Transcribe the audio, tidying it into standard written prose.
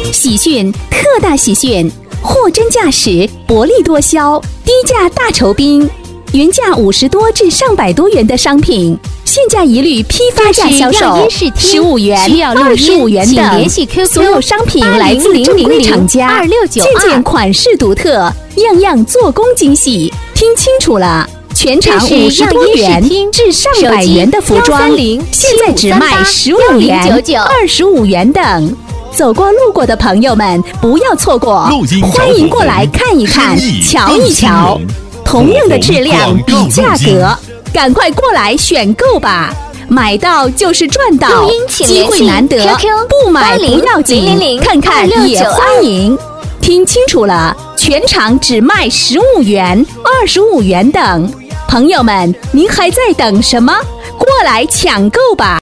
喜讯，特大喜讯！货真价实，薄利多销，低价大酬宾。原价50多至上百多元的商品，现价一律批发价销售，15元、25元等。所有商品来自正规厂家，件件款式独特，样样做工精细。听清楚了，全场50多元至上百元的服装，现在只卖15元、25元等。走过路过的朋友们，不要错过，欢迎过来看一看，瞧一瞧。同样的质量比价格，赶快过来选购吧！买到就是赚到，机会难得，不买不要紧，看看也欢迎。听清楚了，全场只卖15元、25元等。朋友们，您还在等什么？过来抢购吧！